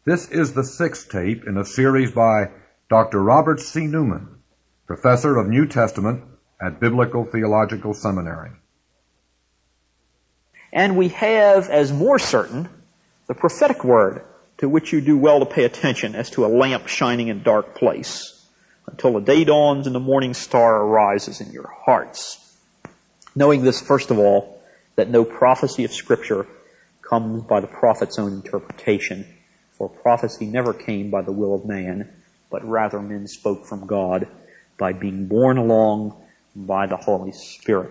This is the sixth tape in a series by Dr. Robert C. Newman, Professor of New Testament at Biblical Theological Seminary. And we have as more certain the prophetic word, to which you do well to pay attention, as to a lamp shining in a dark place, until the day dawns and the morning star arises in your hearts. Knowing this, first of all, that no prophecy of Scripture comes by the prophet's own interpretation, for prophecy never came by the will of man, but rather men spoke from God by being borne along by the Holy Spirit.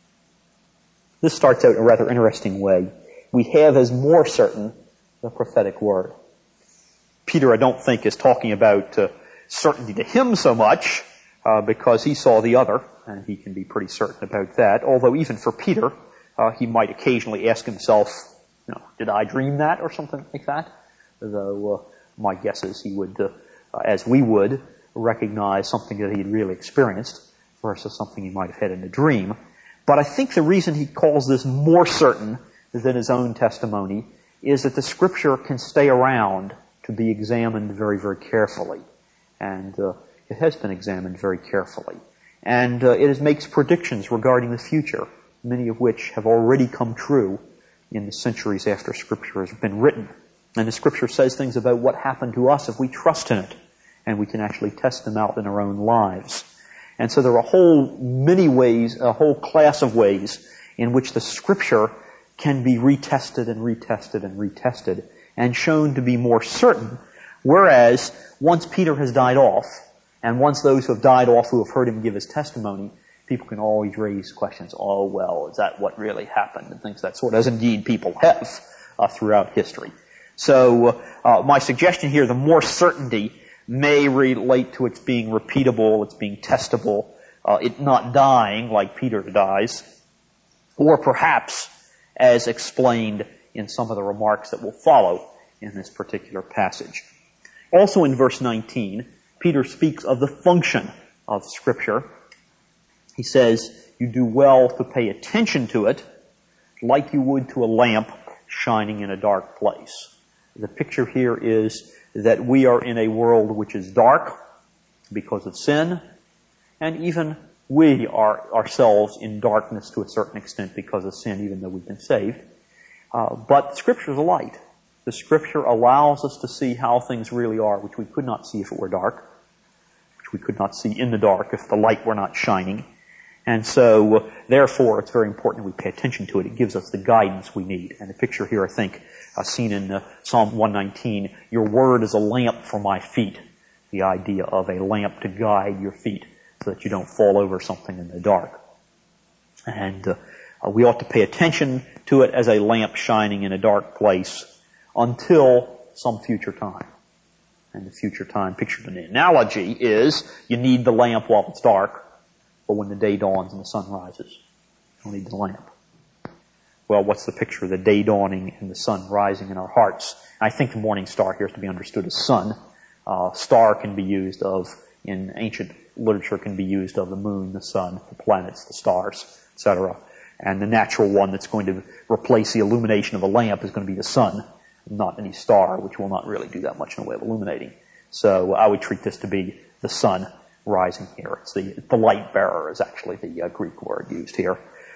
This starts out in a rather interesting way. We have as more certain the prophetic word. Peter, I don't think, is talking about certainty to him so much, because he saw the other, and he can be pretty certain about that. Although even for Peter, he might occasionally ask himself, did I dream that or something like that? Though my guess is he would, as we would, recognize something that he had really experienced versus something he might have had in a dream. But I think the reason he calls this more certain than his own testimony is that the Scripture can stay around to be examined very, very carefully. And it has been examined very carefully. And it makes predictions regarding the future, many of which have already come true in the centuries after Scripture has been written. And the Scripture says things about what happened to us if we trust in it, and we can actually test them out in our own lives. And so there are a whole class of ways in which the Scripture can be retested and retested and retested and shown to be more certain, whereas once Peter has died off, and once those who have died off who have heard him give his testimony, people can always raise questions, oh, well, is that what really happened? And things of that sort, as indeed people have throughout history. So my suggestion here, the more certainty may relate to its being repeatable, its being testable, it not dying like Peter dies, or perhaps as explained in some of the remarks that will follow in this particular passage. Also in verse 19, Peter speaks of the function of Scripture. He says, you do well to pay attention to it like you would to a lamp shining in a dark place. The picture here is that we are in a world which is dark because of sin, and even we are ourselves in darkness to a certain extent because of sin, even though we've been saved. But Scripture is a light. The Scripture allows us to see how things really are, which we could not see if it were dark, which we could not see in the dark if the light were not shining. And so, therefore, it's very important that we pay attention to it. It gives us the guidance we need. And the picture here, I think, seen in Psalm 119, your word is a lamp for my feet. The idea of a lamp to guide your feet so that you don't fall over something in the dark. And we ought to pay attention to it as a lamp shining in a dark place until some future time. And the future time pictured in the analogy is you need the lamp while it's dark, but when the day dawns and the sun rises, you don't need the lamp. Well, what's the picture of the day dawning and the sun rising in our hearts? I think the morning star here is to be understood as sun. Star can be used of, in ancient literature, can be used of the moon, the sun, the planets, the stars, etc. And the natural one that's going to replace the illumination of a lamp is going to be the sun, not any star, which will not really do that much in the way of illuminating. So I would treat this to be the sun rising here. It's the light bearer is actually the Greek word used here.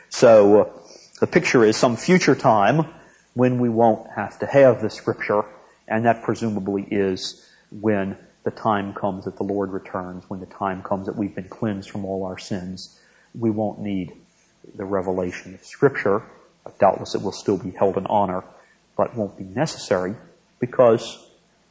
So the picture is some future time when we won't have to have the Scripture, and that presumably is when the time comes that the Lord returns, when the time comes that we've been cleansed from all our sins. We won't need the revelation of Scripture. Doubtless it will still be held in honor, but won't be necessary because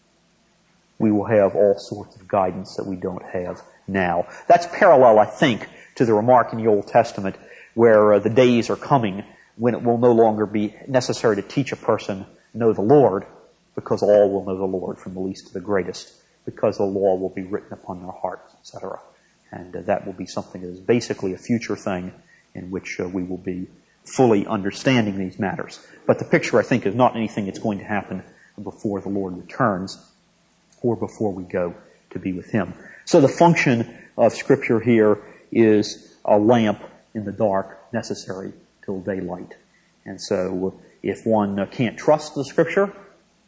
we will have all sorts of guidance that we don't have now. That's parallel, I think, to the remark in the Old Testament where the days are coming when it will no longer be necessary to teach a person know the Lord, because all will know the Lord from the least to the greatest, because the law will be written upon their hearts, etc. And that will be something that is basically a future thing in which we will be fully understanding these matters. But the picture, I think, is not anything that's going to happen before the Lord returns or before we go to be with Him. So the function of Scripture here is a lamp in the dark necessary till daylight. And so if one can't trust the Scripture,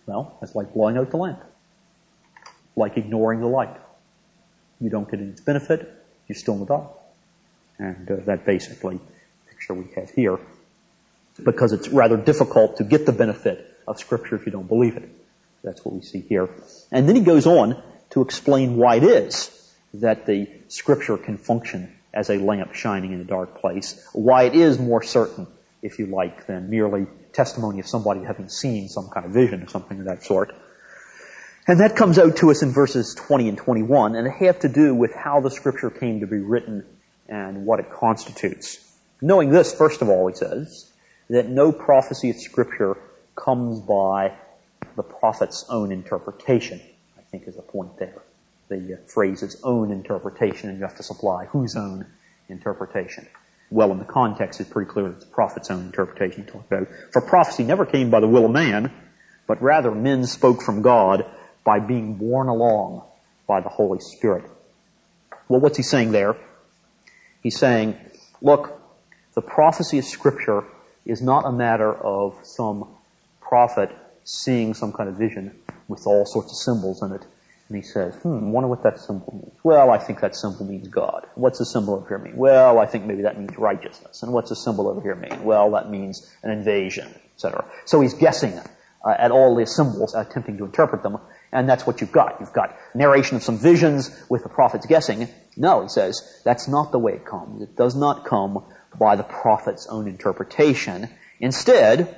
Well, that's like blowing out the lamp, like ignoring the light. You don't get any benefit, you're still in the dark. And that basically picture we have here, because it's rather difficult to get the benefit of Scripture if you don't believe it. That's what we see here. And then he goes on to explain why it is that the Scripture can function as a lamp shining in a dark place, why it is more certain, if you like, than merely testimony of somebody having seen some kind of vision or something of that sort. And that comes out to us in verses 20 and 21, and it have to do with how the Scripture came to be written and what it constitutes. Knowing this, first of all, he says, that no prophecy of Scripture comes by the prophet's own interpretation, I think is the point there. The phrase is own interpretation, and you have to supply whose own interpretation. Well, in the context, it's pretty clear that it's the prophet's own interpretation to talk about. For prophecy never came by the will of man, but rather men spoke from God by being borne along by the Holy Spirit. Well, what's he saying there? He's saying, look, the prophecy of Scripture is not a matter of some prophet seeing some kind of vision with all sorts of symbols in it. And he says, wonder what that symbol means. Well, I think that symbol means God. What's the symbol over here mean? Well, I think maybe that means righteousness. And what's the symbol over here mean? Well, that means an invasion, etc. So he's guessing at all the symbols, attempting to interpret them, and that's what you've got. You've got narration of some visions with the prophet's guessing. No, he says, that's not the way it comes. It does not come by the prophet's own interpretation. Instead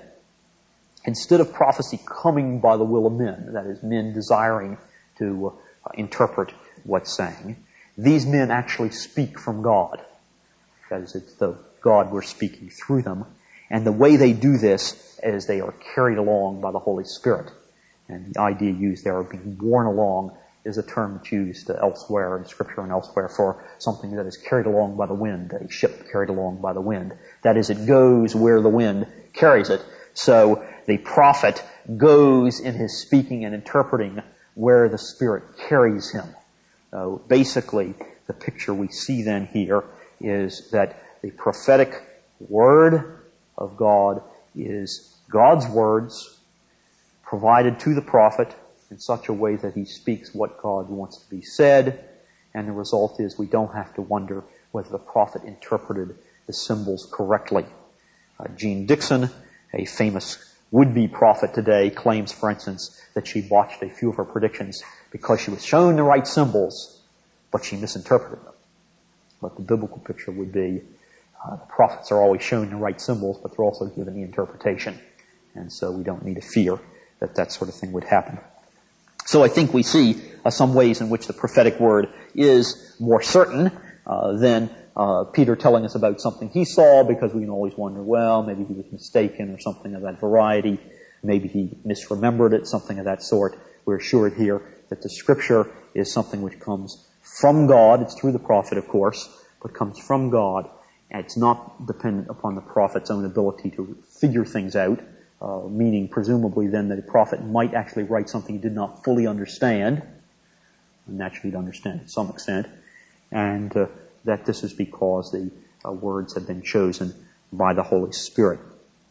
of prophecy coming by the will of men, that is, men desiring to interpret what's saying, these men actually speak from God. That is, it's the God we're speaking through them. And the way they do this is they are carried along by the Holy Spirit. And the idea used there of being borne along is a term that's used elsewhere in Scripture and elsewhere for something that is carried along by the wind, a ship carried along by the wind. That is, it goes where the wind carries it. So the prophet goes in his speaking and interpreting where the Spirit carries him. Basically, the picture we see then here is that the prophetic word of God is God's words provided to the prophet in such a way that he speaks what God wants to be said, and the result is we don't have to wonder whether the prophet interpreted the symbols correctly. Jean Dixon, a famous would-be prophet today, claims, for instance, that she botched a few of her predictions because she was shown the right symbols, but she misinterpreted them. But the biblical picture would be the prophets are always shown the right symbols, but they're also given the interpretation. And so we don't need to fear that that sort of thing would happen. So I think we see some ways in which the prophetic word is more certain than Peter telling us about something he saw, because we can always wonder, well, maybe he was mistaken or something of that variety. Maybe he misremembered it, something of that sort. We're assured here that the Scripture is something which comes from God. It's through the prophet, of course, but comes from God. And it's not dependent upon the prophet's own ability to figure things out, meaning presumably then that a prophet might actually write something he did not fully understand, and naturally to understand to some extent, and that this is because the words have been chosen by the Holy Spirit.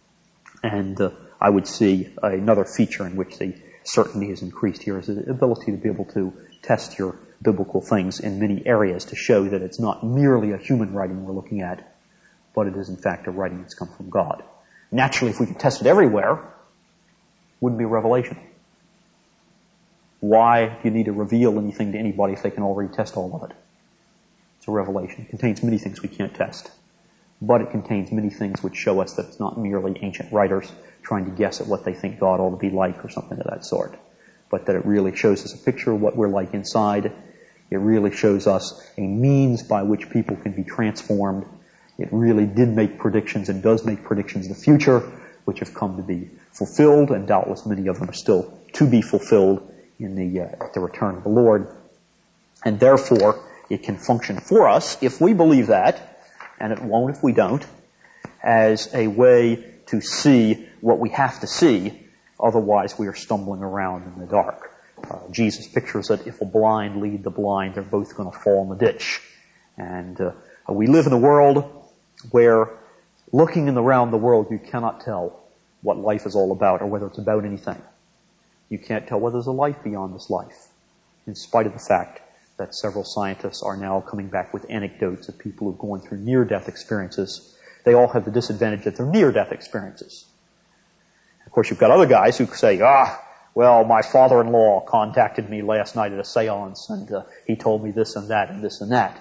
And I would see another feature in which the certainty is increased here is the ability to be able to test your biblical things in many areas to show that it's not merely a human writing we're looking at, but it is in fact a writing that's come from God. Naturally, if we could test it everywhere, it wouldn't be a revelation. Why do you need to reveal anything to anybody if they can already test all of it? It's a revelation. It contains many things we can't test. But it contains many things which show us that it's not merely ancient writers trying to guess at what they think God ought to be like or something of that sort, but that it really shows us a picture of what we're like inside. It really shows us a means by which people can be transformed. It really did make predictions and does make predictions in the future, which have come to be fulfilled, and doubtless many of them are still to be fulfilled in at the return of the Lord. And therefore, it can function for us, if we believe that, and it won't if we don't, as a way to see what we have to see. Otherwise, we are stumbling around in the dark. Jesus pictures that if a blind lead the blind, they're both going to fall in the ditch. And we live in a world where, looking around the world, you cannot tell what life is all about or whether it's about anything. You can't tell whether there's a life beyond this life, in spite of the fact that several scientists are now coming back with anecdotes of people who've gone through near-death experiences. They all have the disadvantage that they're near-death experiences. Of course, you've got other guys who say, well, my father-in-law contacted me last night at a seance, and he told me this and that and this and that.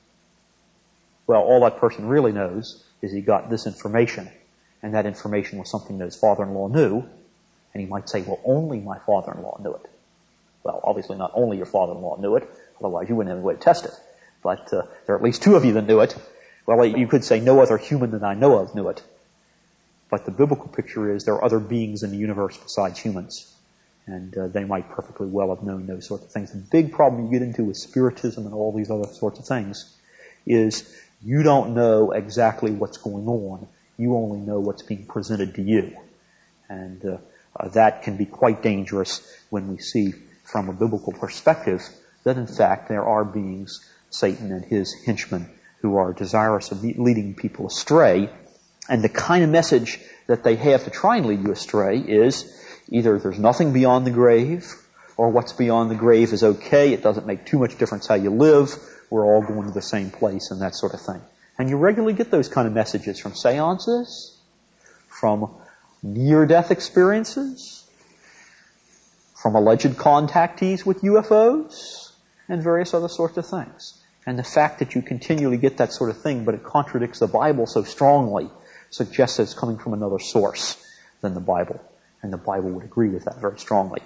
Well, all that person really knows is he got this information, and that information was something that his father-in-law knew, and he might say, well, only my father-in-law knew it. Well, obviously not only your father-in-law knew it, otherwise you wouldn't have a way to test it. But there are at least two of you that knew it. Well, you could say no other human that I know of knew it. But the biblical picture is there are other beings in the universe besides humans. And they might perfectly well have known those sorts of things. The big problem you get into with spiritism and all these other sorts of things is you don't know exactly what's going on. You only know what's being presented to you. And that can be quite dangerous when we see from a biblical perspective that in fact there are beings, Satan and his henchmen, who are desirous of leading people astray. And the kind of message that they have to try and lead you astray is either there's nothing beyond the grave, or what's beyond the grave is okay, it doesn't make too much difference how you live, we're all going to the same place, and that sort of thing. And you regularly get those kind of messages from seances, from near-death experiences, from alleged contactees with UFOs, and various other sorts of things. And the fact that you continually get that sort of thing, but it contradicts the Bible so strongly, suggests that it's coming from another source than the Bible. And the Bible would agree with that very strongly.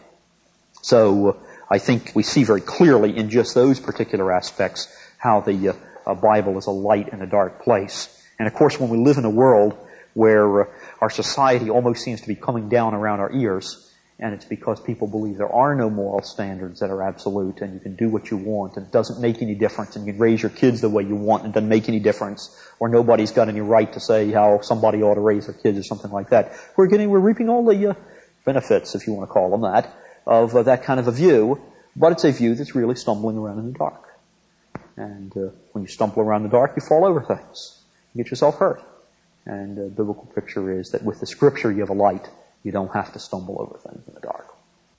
So I think we see very clearly in just those particular aspects how the Bible is a light in a dark place. And of course, when we live in a world where our society almost seems to be coming down around our ears, and it's because people believe there are no moral standards that are absolute, and you can do what you want, and it doesn't make any difference, and you can raise your kids the way you want, and it doesn't make any difference, or nobody's got any right to say how somebody ought to raise their kids or something like that. We're reaping all the benefits, if you want to call them that, of that kind of a view, but it's a view that's really stumbling around in the dark. And when you stumble around in the dark, you fall over things. You get yourself hurt. And the biblical picture is that with the Scripture you have a light. You don't have to stumble over things in the dark.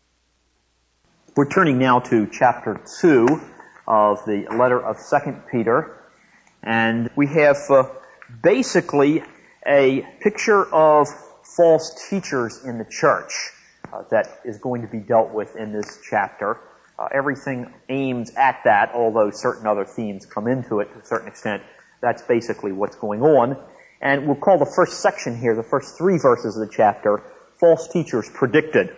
We're turning now to chapter 2 of the letter of 2 Peter. And we have basically a picture of false teachers in the church that is going to be dealt with in this chapter. Everything aims at that, although certain other themes come into it to a certain extent. That's basically what's going on. And we'll call the first section here, the first 3 verses of the chapter, False Teachers Predicted.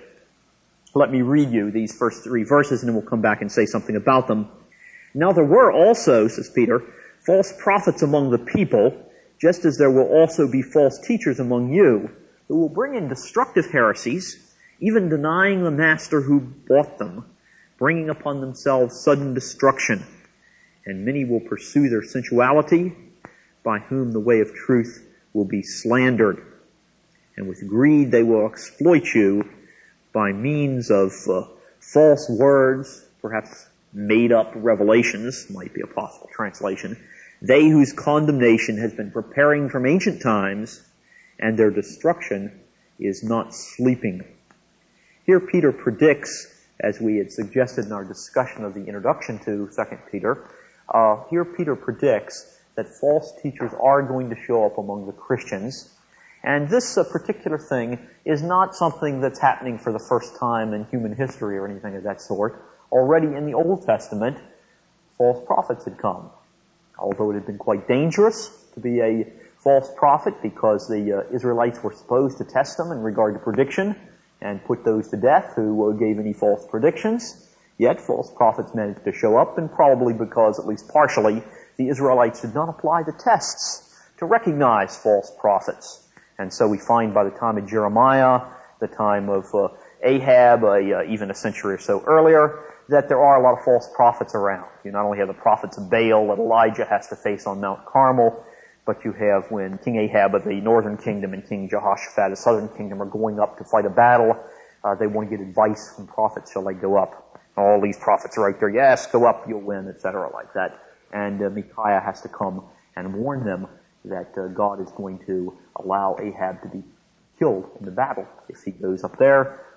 Let me read you these first 3 verses, and then we'll come back and say something about them. Now there were also, says Peter, false prophets among the people, just as there will also be false teachers among you, who will bring in destructive heresies, even denying the master who bought them, bringing upon themselves sudden destruction. And many will pursue their sensuality, by whom the way of truth will be slandered. And with greed they will exploit you by means of false words, perhaps made-up revelations, might be a possible translation. They whose condemnation has been preparing from ancient times, and their destruction is not sleeping. Here Peter predicts, as we had suggested in our discussion of the introduction to 2 Peter, here Peter predicts that false teachers are going to show up among the Christians. And this particular thing is not something that's happening for the first time in human history or anything of that sort. Already in the Old Testament, false prophets had come. Although it had been quite dangerous to be a false prophet because the Israelites were supposed to test them in regard to prediction and put those to death who gave any false predictions. Yet false prophets managed to show up, and probably because, at least partially, the Israelites did not apply the tests to recognize false prophets. And so we find by the time of Jeremiah, the time of Ahab, even a century or so earlier, that there are a lot of false prophets around. You not only have the prophets of Baal that Elijah has to face on Mount Carmel, but you have when King Ahab of the northern kingdom and King Jehoshaphat of the southern kingdom are going up to fight a battle, they want to get advice from prophets shall they go up. All these prophets are out there, yes, go up, you'll win, etc., like that. And Micaiah has to come and warn them that God is going to allow Ahab to be killed in the battle. If he goes up there,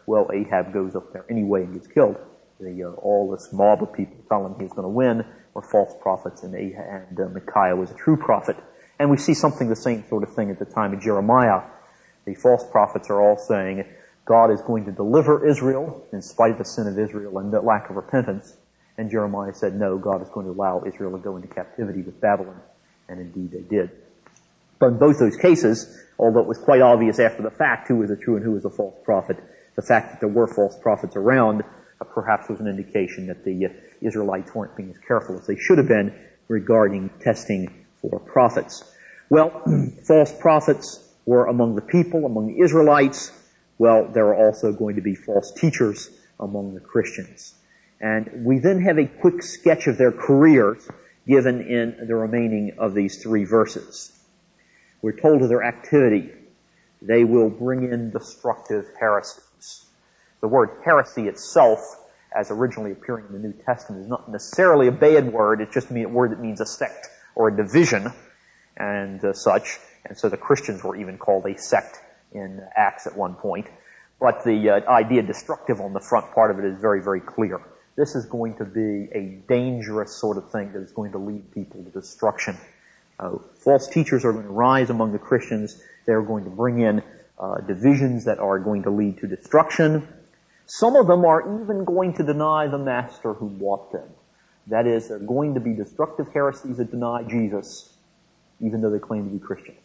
Well, Ahab goes up there anyway and gets killed. All this mob of people telling him he's going to win were false prophets, and Micaiah was a true prophet. And we see something the same sort of thing at the time of Jeremiah. The false prophets are all saying God is going to deliver Israel in spite of the sin of Israel and the lack of repentance. And Jeremiah said, no, God is going to allow Israel to go into captivity with Babylon. And indeed they did. But in both those cases, although it was quite obvious after the fact who was a true and who was a false prophet, the fact that there were false prophets around perhaps was an indication that the Israelites weren't being as careful as they should have been regarding testing for prophets. Well, false prophets were among the people, among the Israelites. Well, there are also going to be false teachers among the Christians. And we then have a quick sketch of their careers given in the remaining of these 3 verses. We're told of their activity. They will bring in destructive heresies. The word heresy itself, as originally appearing in the New Testament, is not necessarily a bad word. It's just a word that means a sect or a division and such. And so the Christians were even called a sect in Acts at one point. But the idea destructive on the front part of it is very, very clear. This is going to be a dangerous sort of thing that is going to lead people to destruction. False teachers are going to rise among the Christians. They're going to bring in divisions that are going to lead to destruction. Some of them are even going to deny the master who bought them. That is, they're going to be destructive heresies that deny Jesus, even though they claim to be Christian.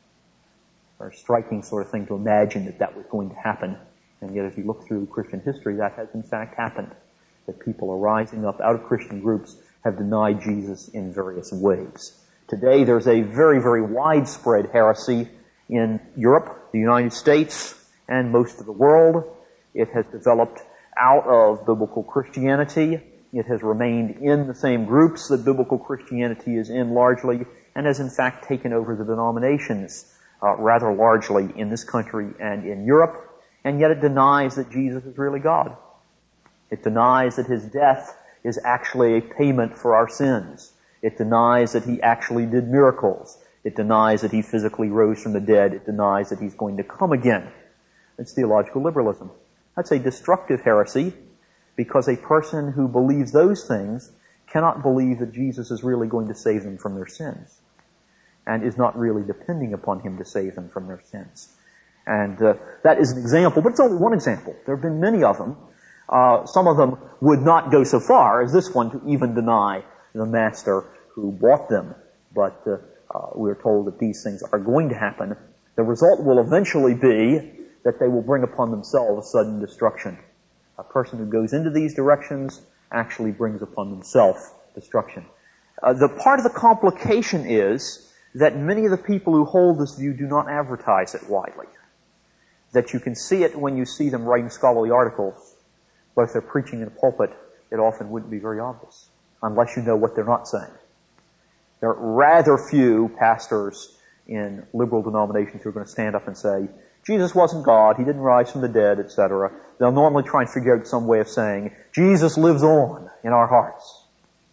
It's a striking sort of thing to imagine that that was going to happen. And yet, if you look through Christian history, that has in fact happened. That people are rising up out of Christian groups have denied Jesus in various ways. Today, there's a very, very widespread heresy in Europe, the United States, and most of the world. It has developed out of biblical Christianity. It has remained in the same groups that biblical Christianity is in largely, and has in fact taken over the denominations rather largely in this country and in Europe, and yet it denies that Jesus is really God. It denies that his death is actually a payment for our sins. It denies that he actually did miracles. It denies that he physically rose from the dead. It denies that he's going to come again. It's theological liberalism. That's a destructive heresy, because a person who believes those things cannot believe that Jesus is really going to save them from their sins, and is not really depending upon him to save them from their sins. And that is an example, but it's only one example. There have been many of them. Some of them would not go so far as this one to even deny the master who bought them. But we are told that these things are going to happen. The result will eventually be that they will bring upon themselves sudden destruction. A person who goes into these directions actually brings upon himself destruction. The part of the complication is that many of the people who hold this view do not advertise it widely. That you can see it when you see them writing scholarly articles, but if they're preaching in a pulpit, it often wouldn't be very obvious, unless you know what they're not saying. There are rather few pastors in liberal denominations who are going to stand up and say, Jesus wasn't God, he didn't rise from the dead, etc. They'll normally try and figure out some way of saying, Jesus lives on in our hearts.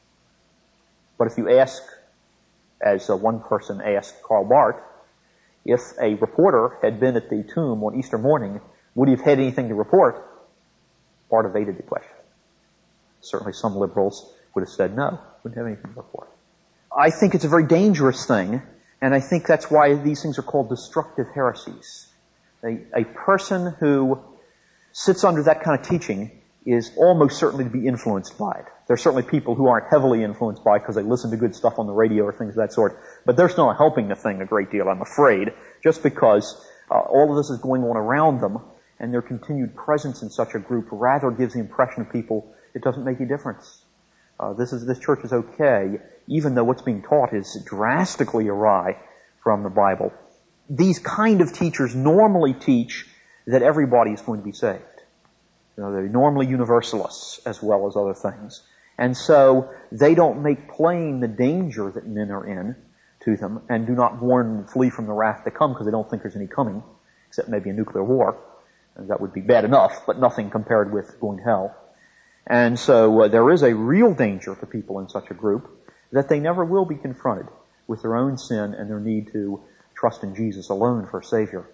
But if you ask, as one person asked Karl Barth, if a reporter had been at the tomb on Easter morning, would he have had anything to report? Barth evaded the question. Certainly some liberals would have said no, wouldn't have anything to report. I think it's a very dangerous thing, and I think that's why these things are called destructive heresies. A person who sits under that kind of teaching is almost certainly to be influenced by it. There are certainly people who aren't heavily influenced by it because they listen to good stuff on the radio or things of that sort, but they're still not helping the thing a great deal, I'm afraid, just because all of this is going on around them, and their continued presence in such a group rather gives the impression of people it doesn't make a difference. This church is okay, even though what's being taught is drastically awry from the Bible. These kind of teachers normally teach that everybody is going to be saved. They're normally universalists as well as other things. And so they don't make plain the danger that men are in to them, and do not warn them to flee from the wrath to come, because they don't think there's any coming, except maybe a nuclear war. And that would be bad enough, but nothing compared with going to hell. And so there is a real danger to people in such a group that they never will be confronted with their own sin and their need to trust in Jesus alone for a Savior.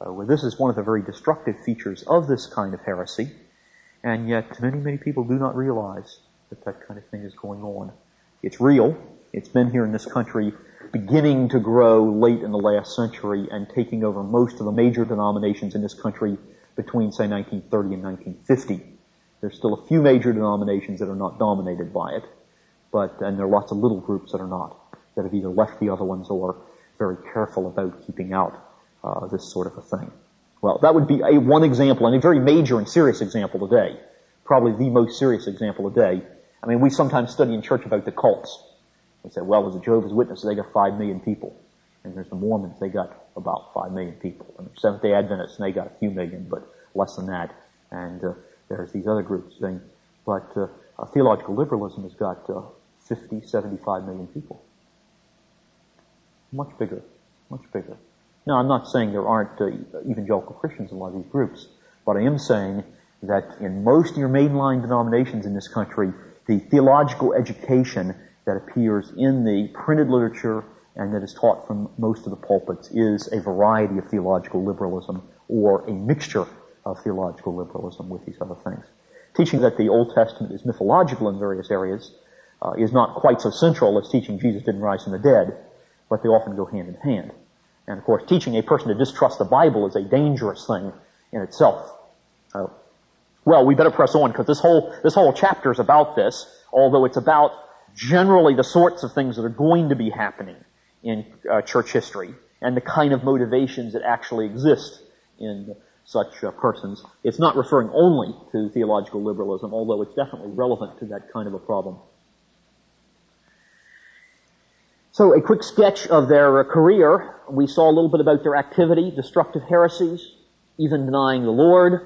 where this is one of the very destructive features of this kind of heresy, and yet many, many people do not realize that that kind of thing is going on. It's real. It's been here in this country, beginning to grow late in the last century and taking over most of the major denominations in this country between, say, 1930 and 1950. There's still a few major denominations that are not dominated by it, and there are lots of little groups that are not, that have either left the other ones or very careful about keeping out this sort of a thing. Well, that would be one example, and a very major and serious example today. Probably the most serious example today. I mean, we sometimes study in church about the cults. We say, well, there's the Jehovah's Witnesses, they got 5 million people. And there's the Mormons, they got about 5 million people. And there's Seventh-day Adventists, and they got a few million, but less than that. And there's these other groups saying, but theological liberalism has got 50, 75 million people. Much bigger, much bigger. Now, I'm not saying there aren't evangelical Christians in a lot of these groups, but I am saying that in most of your mainline denominations in this country, the theological education that appears in the printed literature and that is taught from most of the pulpits is a variety of theological liberalism or a mixture of theological liberalism with these other things. Teaching that the Old Testament is mythological in various areas is not quite so central as teaching Jesus didn't rise from the dead, but they often go hand in hand. And of course, teaching a person to distrust the Bible is a dangerous thing in itself. Well, we better press on because this whole chapter is about this, although it's about generally the sorts of things that are going to be happening in church history and the kind of motivations that actually exist in such persons. It's not referring only to theological liberalism, although it's definitely relevant to that kind of a problem. So a quick sketch of their career. We saw a little bit about their activity, destructive heresies, even denying the Lord.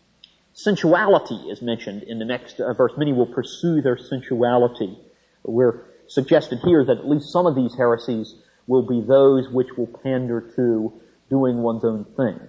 Sensuality is mentioned in the next verse. Many will pursue their sensuality. We're suggested here that at least some of these heresies will be those which will pander to doing one's own thing,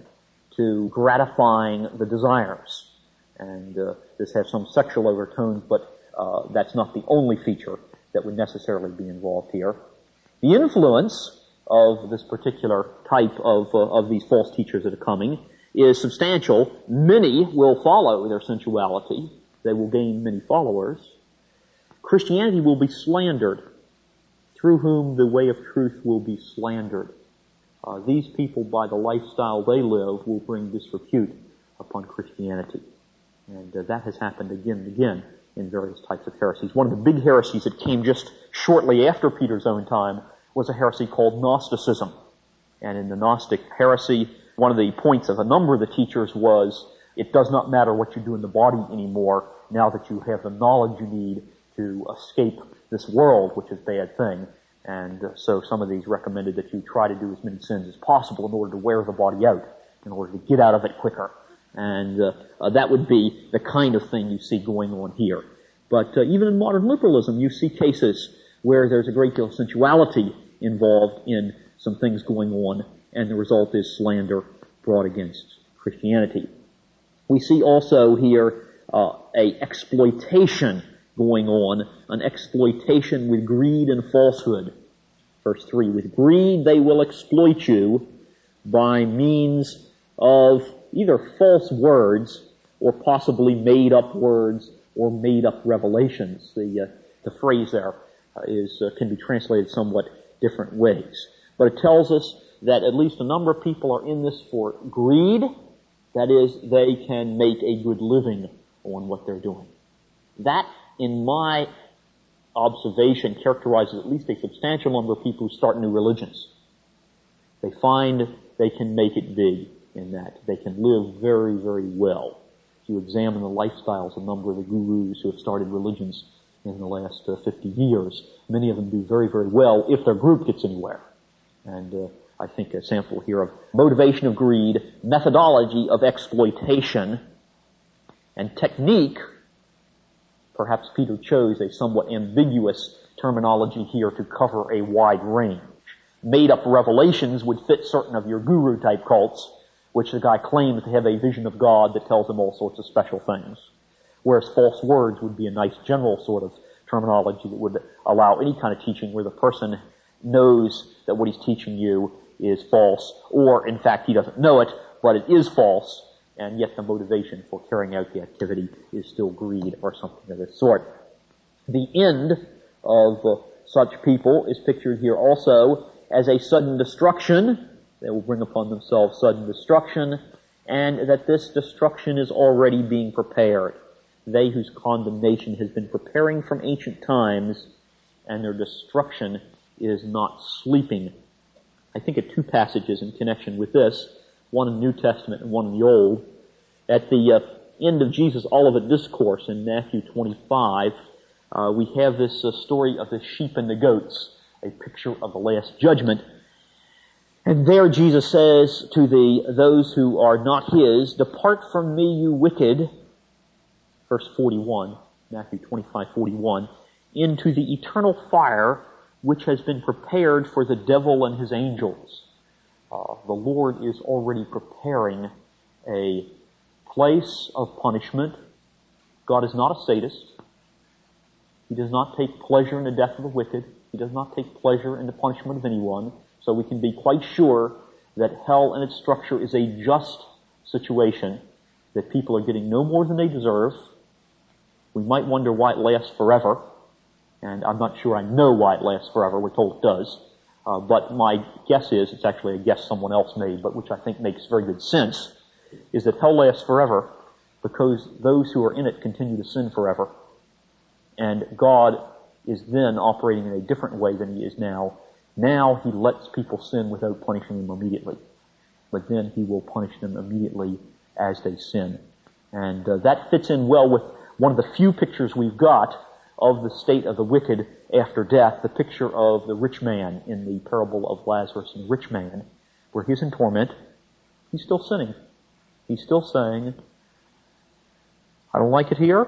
to gratifying the desires. And this has some sexual overtones, but that's not the only feature that would necessarily be involved here. The influence of this particular type of these false teachers that are coming is substantial. Many will follow their sensuality. They will gain many followers. Christianity will be slandered, through whom the way of truth will be slandered. These people, by the lifestyle they live, will bring disrepute upon Christianity. And that has happened again and again in various types of heresies. One of the big heresies that came just shortly after Peter's own time was a heresy called Gnosticism. And in the Gnostic heresy, one of the points of a number of the teachers was, it does not matter what you do in the body anymore now that you have the knowledge you need to escape this world, which is a bad thing. And so some of these recommended that you try to do as many sins as possible in order to wear the body out, in order to get out of it quicker. And that would be the kind of thing you see going on here. But even in modern liberalism, you see cases where there's a great deal of sensuality involved in some things going on, and the result is slander brought against Christianity. We see also here a exploitation going on, an exploitation with greed and falsehood. Verse 3, with greed they will exploit you by means of either false words or possibly made up words or made up revelations. The phrase there can be translated somewhat different ways. But it tells us that at least a number of people are in this for greed. That is, they can make a good living on what they're doing. That, in my observation, characterizes at least a substantial number of people who start new religions. They find they can make it big in that. They can live very, very well. If you examine the lifestyles of a number of the gurus who have started religions in the last 50 years, many of them do very, very well if their group gets anywhere. And I think a sample here of motivation of greed, methodology of exploitation, and technique. Perhaps Peter chose a somewhat ambiguous terminology here to cover a wide range. Made-up revelations would fit certain of your guru-type cults, which the guy claims to have a vision of God that tells him all sorts of special things. Whereas false words would be a nice general sort of terminology that would allow any kind of teaching where the person knows that what he's teaching you is false, or in fact he doesn't know it, but it is false, and yet the motivation for carrying out the activity is still greed or something of this sort. The end of such people is pictured here also as a sudden destruction. They will bring upon themselves sudden destruction, and that this destruction is already being prepared. They whose condemnation has been preparing from ancient times, and their destruction is not sleeping. I think of two passages in connection with this, one in the New Testament and one in the Old. At the end of Jesus' Olivet Discourse in Matthew 25, we have this story of the sheep and the goats, a picture of the Last Judgment. And there Jesus says to those who are not His, "Depart from me, you wicked," verse 41, Matthew 25:41, "into the eternal fire which has been prepared for the devil and his angels." The Lord is already preparing a place of punishment. God is not a sadist. He does not take pleasure in the death of the wicked. He does not take pleasure in the punishment of anyone. So we can be quite sure that hell and its structure is a just situation, that people are getting no more than they deserve. We might wonder why it lasts forever, and I'm not sure I know why it lasts forever. We're told it does. But my guess is, it's actually a guess someone else made, but which I think makes very good sense, is that hell lasts forever because those who are in it continue to sin forever. And God is then operating in a different way than He is now. Now He lets people sin without punishing them immediately. But then He will punish them immediately as they sin. And that fits in well with one of the few pictures we've got of the state of the wicked after death, the picture of the rich man in the parable of Lazarus and the rich man, where he's in torment. He's still sinning. He's still saying, "I don't like it here."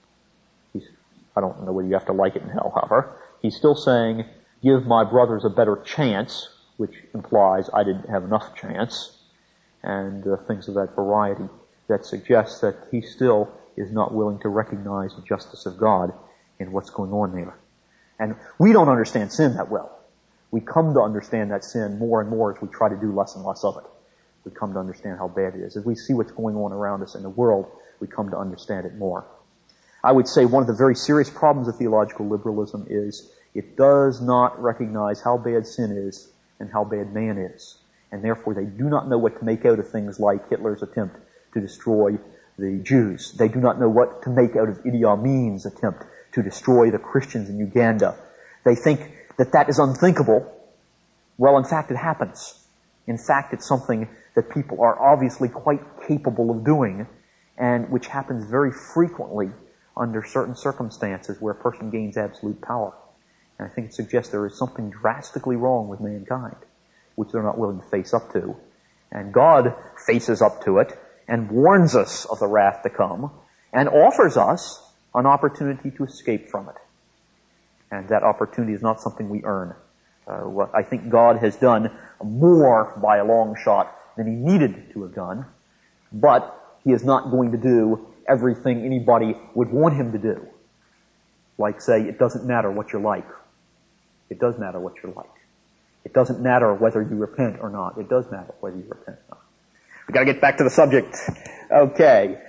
I don't know whether you have to like it in hell, however. He's still saying, "Give my brothers a better chance," which implies I didn't have enough chance, and things of that variety that suggests that he still is not willing to recognize the justice of God in what's going on there. And we don't understand sin that well. We come to understand that sin more and more as we try to do less and less of it. We come to understand how bad it is. As we see what's going on around us in the world, we come to understand it more. I would say one of the very serious problems of theological liberalism is it does not recognize how bad sin is and how bad man is. And therefore they do not know what to make out of things like Hitler's attempt to destroy the Jews. They do not know what to make out of Idi Amin's attempt to destroy the Christians in Uganda. They think that that is unthinkable. Well, in fact, it happens. In fact, it's something that people are obviously quite capable of doing, and which happens very frequently under certain circumstances where a person gains absolute power. And I think it suggests there is something drastically wrong with mankind, which they're not willing to face up to. And God faces up to it and warns us of the wrath to come and offers us an opportunity to escape from it. And that opportunity is not something we earn. I think God has done more by a long shot than He needed to have done, but He is not going to do everything anybody would want Him to do. Like say, it doesn't matter what you're like. It does matter what you're like. It doesn't matter whether you repent or not. It does matter whether you repent or not. We gotta get back to the subject. Okay.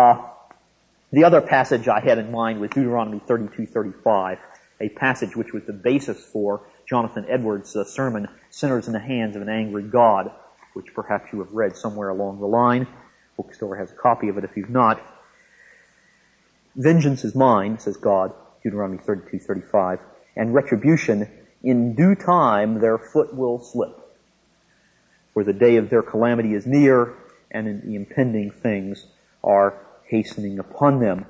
The other passage I had in mind was Deuteronomy 32:35, a passage which was the basis for Jonathan Edwards' sermon, "Sinners in the Hands of an Angry God," which perhaps you have read somewhere along the line. Bookstore has a copy of it if you've not. "Vengeance is mine," says God, Deuteronomy 32:35, "and retribution, in due time their foot will slip. For the day of their calamity is near, and the impending things are hastening upon them."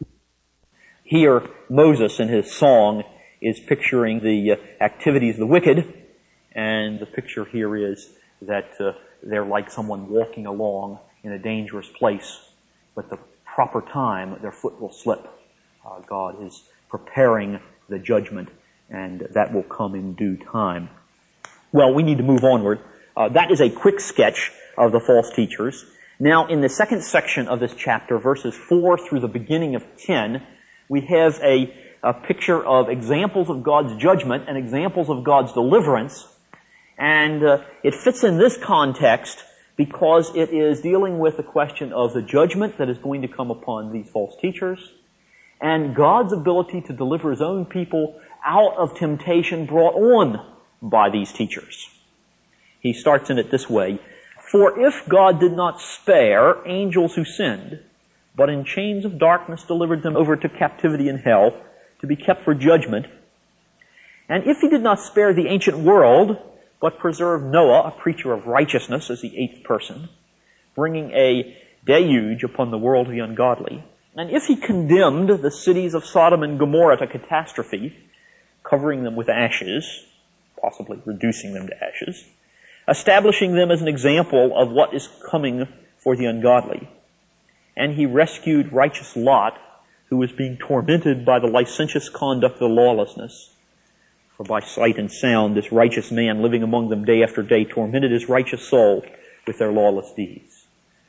Here, Moses in his song is picturing the activities of the wicked, and the picture here is that they're like someone walking along in a dangerous place, but the proper time their foot will slip. God is preparing the judgment, and that will come in due time. Well, we need to move onward. That is a quick sketch of the false teachers. Now, in the second section of this chapter, verses 4 through the beginning of 10, we have a picture of examples of God's judgment and examples of God's deliverance. And it fits in this context because it is dealing with the question of the judgment that is going to come upon these false teachers and God's ability to deliver His own people out of temptation brought on by these teachers. He starts in it this way: "For if God did not spare angels who sinned, but in chains of darkness delivered them over to captivity in hell, to be kept for judgment, and if He did not spare the ancient world, but preserved Noah, a preacher of righteousness, as the eighth person, bringing a deluge upon the world of the ungodly, and if He condemned the cities of Sodom and Gomorrah to catastrophe, covering them with ashes," possibly reducing them to ashes, "establishing them as an example of what is coming for the ungodly, and He rescued righteous Lot, who was being tormented by the licentious conduct of lawlessness. For by sight and sound, this righteous man living among them day after day tormented his righteous soul with their lawless deeds.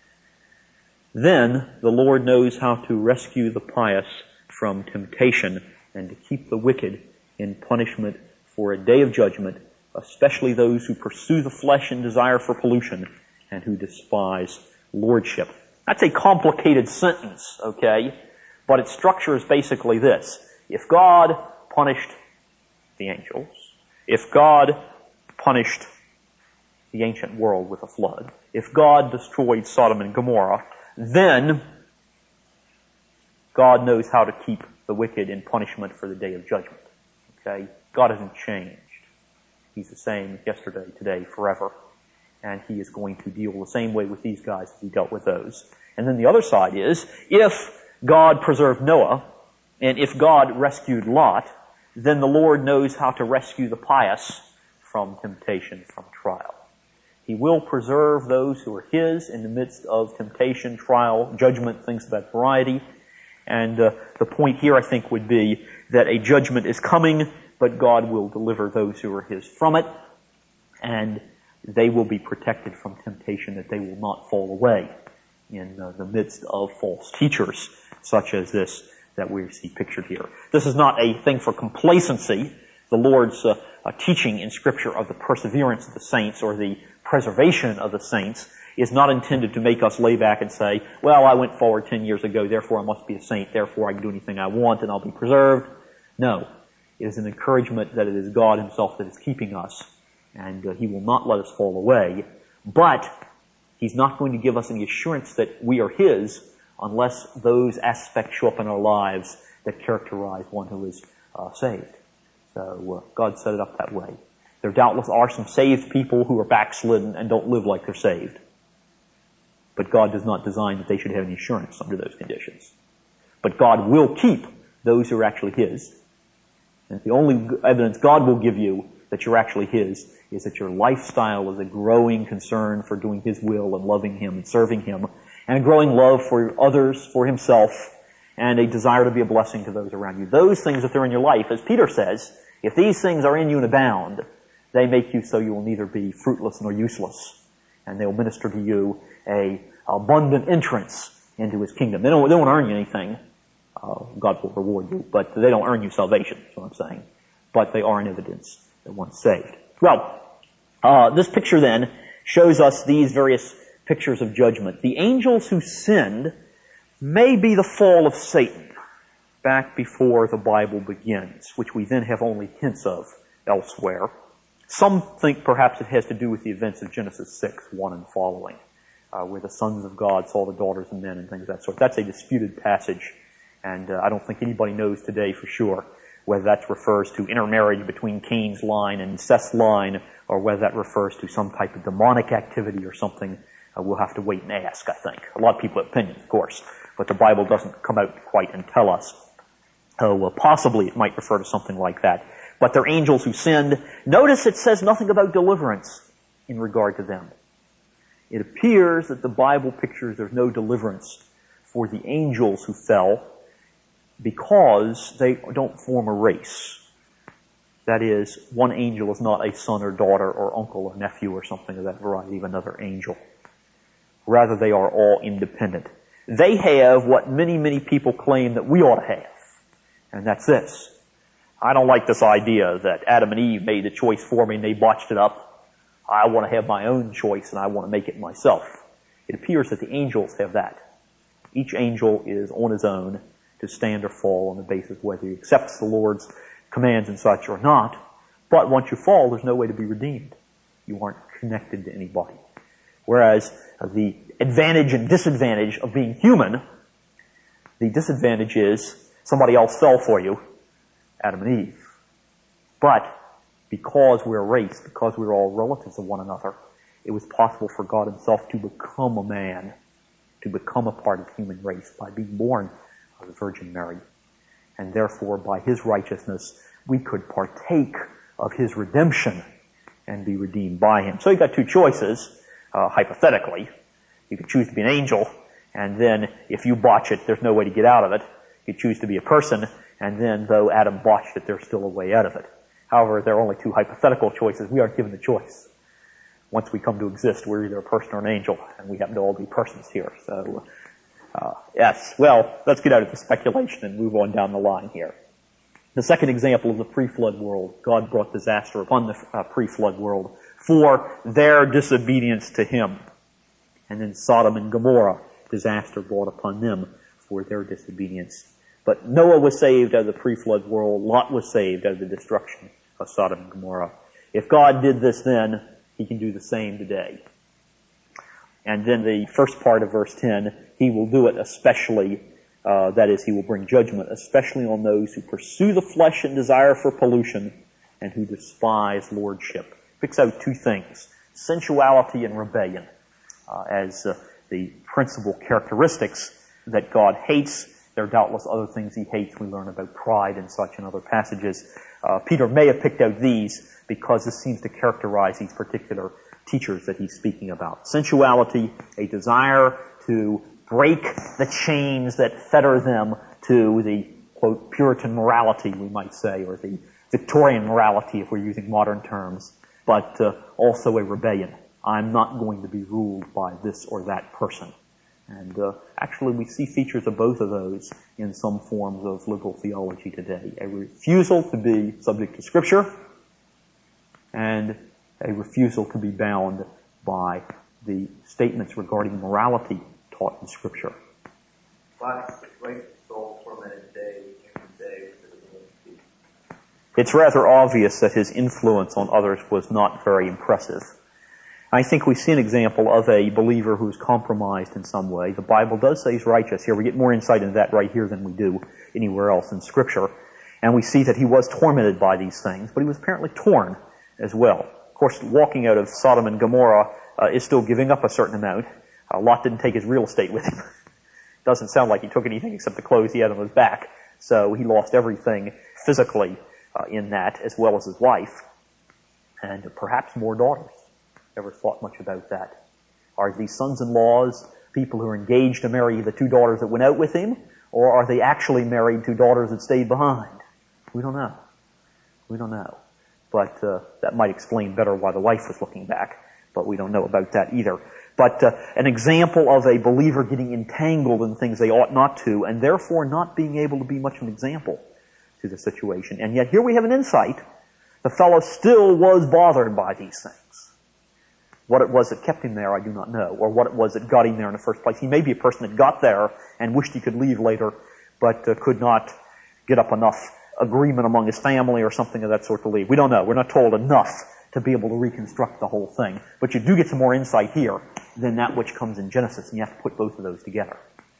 Then the Lord knows how to rescue the pious from temptation and to keep the wicked in punishment for a day of judgment, especially those who pursue the flesh and desire for pollution and who despise lordship." That's a complicated sentence, okay? But its structure is basically this: if God punished the angels, if God punished the ancient world with a flood, if God destroyed Sodom and Gomorrah, then God knows how to keep the wicked in punishment for the day of judgment. Okay? God hasn't changed. He's the same yesterday, today, forever. And He is going to deal the same way with these guys as He dealt with those. And then the other side is, if God preserved Noah, and if God rescued Lot, then the Lord knows how to rescue the pious from temptation, from trial. He will preserve those who are His in the midst of temptation, trial, judgment, things of that variety. And the point here, I think, would be that a judgment is coming, but God will deliver those who are His from it, and they will be protected from temptation, that they will not fall away in the midst of false teachers, such as this that we see pictured here. This is not a thing for complacency. The Lord's teaching in Scripture of the perseverance of the saints or the preservation of the saints is not intended to make us lay back and say, well, I went forward 10 years ago, therefore I must be a saint, therefore I can do anything I want and I'll be preserved. No. It is an encouragement that it is God Himself that is keeping us, and He will not let us fall away, but He's not going to give us any assurance that we are His unless those aspects show up in our lives that characterize one who is saved. So God set it up that way. There doubtless are some saved people who are backslidden and don't live like they're saved. But God does not design that they should have any assurance under those conditions. But God will keep those who are actually His. And the only evidence God will give you that you're actually His is that your lifestyle is a growing concern for doing His will and loving Him and serving Him, and a growing love for others, for Himself, and a desire to be a blessing to those around you. Those things, if they're in your life, as Peter says, if these things are in you and abound, they make you so you will neither be fruitless nor useless, and they will minister to you a abundant entrance into His kingdom. They won't earn you anything. God will reward you, but they don't earn you salvation, is what I'm saying. But they are an evidence that one's saved. Well, this picture then shows us these various pictures of judgment. The angels who sinned may be the fall of Satan back before the Bible begins, which we then have only hints of elsewhere. Some think perhaps it has to do with the events of Genesis 6, 1 and following, where the sons of God saw the daughters of men and things of that sort. That's a disputed passage, and I don't think anybody knows today for sure whether that refers to intermarriage between Cain's line and Seth's line, or whether that refers to some type of demonic activity or something. We'll have to wait and ask, I think. A lot of people have opinions, of course, but the Bible doesn't come out quite and tell us. Possibly it might refer to something like that. But they're angels who sinned. Notice it says nothing about deliverance in regard to them. It appears that the Bible pictures there's no deliverance for the angels who fell because they don't form a race. That is, one angel is not a son or daughter or uncle or nephew or something of that variety of another angel. Rather, they are all independent. They have what many, many people claim that we ought to have. And that's this. I don't like this idea that Adam and Eve made the choice for me and they botched it up. I want to have my own choice and I want to make it myself. It appears that the angels have that. Each angel is on his own to stand or fall on the basis of whether he accepts the Lord's commands and such or not. But once you fall, there's no way to be redeemed. You aren't connected to anybody. Whereas the advantage and disadvantage of being human, the disadvantage is somebody else fell for you, Adam and Eve. But because we're a race, because we're all relatives of one another, it was possible for God himself to become a man, to become a part of the human race by being born of the Virgin Mary. And therefore, by his righteousness, we could partake of his redemption and be redeemed by him. So you've got two choices, hypothetically. You could choose to be an angel, and then if you botch it, there's no way to get out of it. You choose to be a person, and then though Adam botched it, there's still a way out of it. However, there are only two hypothetical choices. We aren't given the choice. Once we come to exist, we're either a person or an angel, and we happen to all be persons here. So, yes. Well, let's get out of the speculation and move on down the line here. The second example is the pre-flood world. God brought disaster upon the pre-flood world for their disobedience to him. And then Sodom and Gomorrah, disaster brought upon them for their disobedience. But Noah was saved out of the pre-flood world. Lot was saved out of the destruction of Sodom and Gomorrah. If God did this then, he can do the same today. And then the first part of verse 10, he will do it especially, that is, he will bring judgment, especially on those who pursue the flesh and desire for pollution and who despise lordship. Picks out two things, sensuality and rebellion, as the principal characteristics that God hates. There are doubtless other things he hates. We learn about pride and such in other passages. Peter may have picked out these because this seems to characterize these particular teachers that he's speaking about. Sensuality, a desire to break the chains that fetter them to the, quote, Puritan morality, we might say, or the Victorian morality if we're using modern terms, but also a rebellion. I'm not going to be ruled by this or that person. And actually we see features of both of those in some forms of liberal theology today. A refusal to be subject to Scripture and a refusal to be bound by the statements regarding morality taught in Scripture. It's rather obvious that his influence on others was not very impressive. I think we see an example of a believer who's compromised in some way. The Bible does say he's righteous. Here we get more insight into that right here than we do anywhere else in Scripture. And we see that he was tormented by these things, but he was apparently torn as well. Of course, walking out of Sodom and Gomorrah is still giving up a certain amount. Lot didn't take his real estate with him. Doesn't sound like he took anything except the clothes he had on his back. So he lost everything physically in that, as well as his wife, and perhaps more daughters. Ever thought much about that? Are these sons-in-laws people who are engaged to marry the two daughters that went out with him, or are they actually married to daughters that stayed behind? We don't know. We don't know. But that might explain better why the wife was looking back, but we don't know about that either. But an example of a believer getting entangled in things they ought not to, and therefore not being able to be much of an example to the situation. And yet here we have an insight. The fellow still was bothered by these things. What it was that kept him there, I do not know, or what it was that got him there in the first place. He may be a person that got there and wished he could leave later, but could not get up enough agreement among his family or something of that sort to leave. We don't know. We're not told enough to be able to reconstruct the whole thing. But you do get some more insight here than that which comes in Genesis, and you have to put both of those together.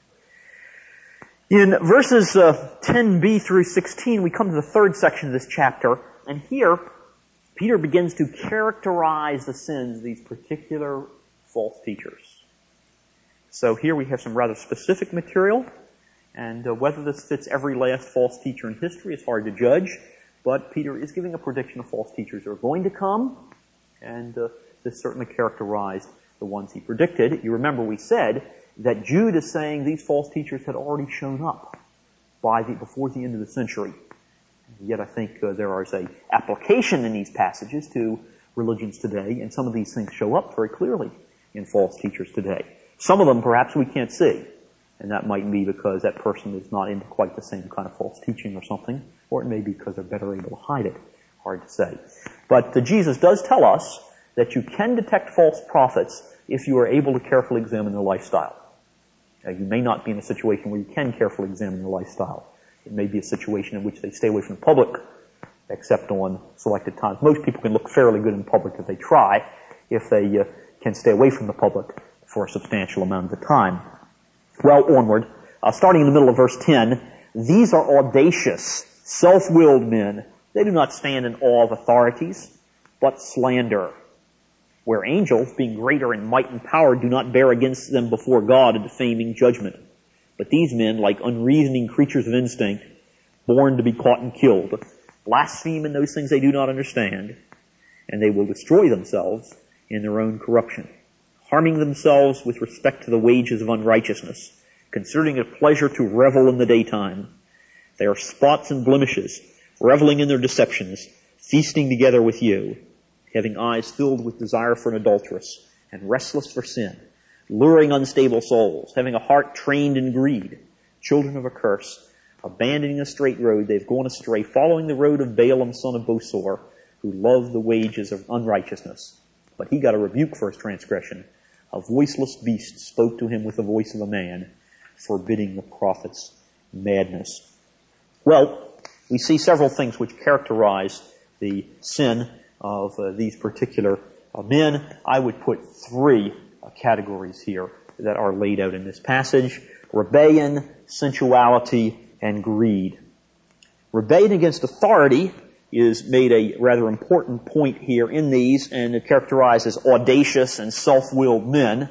In verses 10b through 16, we come to the third section of this chapter, and here Peter begins to characterize the sins of these particular false teachers. So here we have some rather specific material, and whether this fits every last false teacher in history is hard to judge, but Peter is giving a prediction of false teachers are going to come, and this certainly characterized the ones he predicted. You remember we said that Jude is saying these false teachers had already shown up before the end of the century. Yet I think there is an application in these passages to religions today, and some of these things show up very clearly in false teachers today. Some of them perhaps we can't see, and that might be because that person is not into quite the same kind of false teaching or something, or it may be because they're better able to hide it. Hard to say. But Jesus does tell us that you can detect false prophets if you are able to carefully examine their lifestyle. You may not be in a situation where you can carefully examine their lifestyle. It may be a situation in which they stay away from the public, except on selected times. Most people can look fairly good in public if they try, if they can stay away from the public for a substantial amount of the time. Well, onward. Starting in the middle of verse 10, these are audacious, self-willed men. They do not stand in awe of authorities, but slander. Where angels, being greater in might and power, do not bear against them before God a defaming judgment. But these men, like unreasoning creatures of instinct, born to be caught and killed, blaspheme in those things they do not understand, and they will destroy themselves in their own corruption, harming themselves with respect to the wages of unrighteousness, considering it a pleasure to revel in the daytime. They are spots and blemishes, reveling in their deceptions, feasting together with you, having eyes filled with desire for an adulteress, and restless for sin, luring unstable souls, having a heart trained in greed, children of a curse, abandoning the straight road, they've gone astray, following the road of Balaam, son of Bosor, who loved the wages of unrighteousness. But he got a rebuke for his transgression. A voiceless beast spoke to him with the voice of a man, forbidding the prophet's madness. Well, we see several things which characterize the sin of these particular men. I would put three categories here that are laid out in this passage: rebellion, sensuality, and greed. Rebellion against authority is made a rather important point here in these, and it characterizes audacious and self-willed men.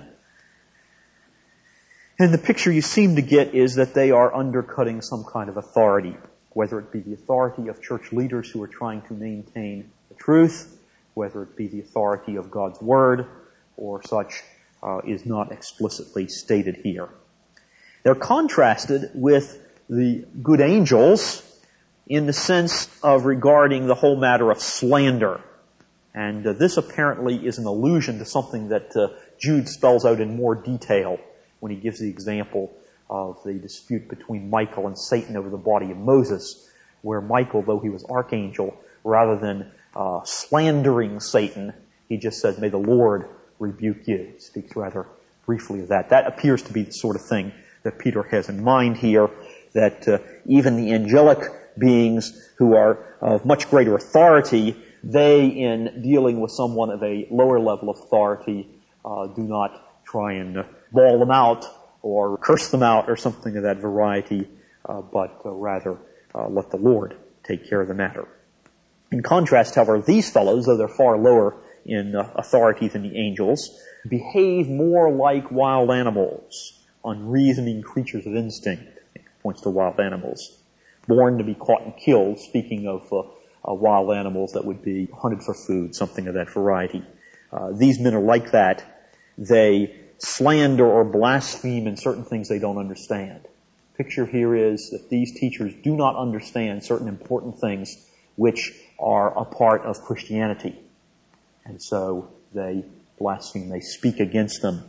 And the picture you seem to get is that they are undercutting some kind of authority, whether it be the authority of church leaders who are trying to maintain the truth, whether it be the authority of God's Word, or such is not explicitly stated here. They're contrasted with the good angels in the sense of regarding the whole matter of slander. And this apparently is an allusion to something that Jude spells out in more detail when he gives the example of the dispute between Michael and Satan over the body of Moses, where Michael, though he was archangel, rather than slandering Satan, he just said, "May the Lord rebuke you." He speaks rather briefly of that. That appears to be the sort of thing that Peter has in mind here, that even the angelic beings who are of much greater authority, they, in dealing with someone of a lower level of authority, do not try and bawl them out or curse them out or something of that variety, but rather let the Lord take care of the matter. In contrast, however, these fellows, though they're far lower in authority than the angels, behave more like wild animals, unreasoning creatures of instinct. It points to wild animals, born to be caught and killed, speaking of wild animals that would be hunted for food, something of that variety. These men are like that. They slander or blaspheme in certain things they don't understand. Picture here is that these teachers do not understand certain important things which are a part of Christianity. And so they blaspheme, they speak against them.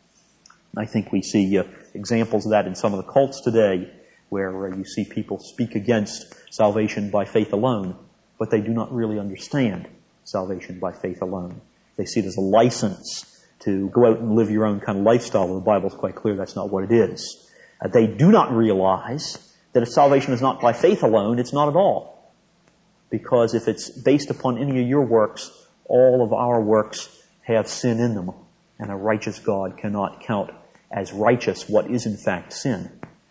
I think we see examples of that in some of the cults today, where you see people speak against salvation by faith alone, but they do not really understand salvation by faith alone. They see it as a license to go out and live your own kind of lifestyle. The Bible is quite clear that's not what it is. They do not realize that if salvation is not by faith alone, it's not at all. Because if it's based upon any of your works, all of our works have sin in them, and a righteous God cannot count as righteous what is in fact sin.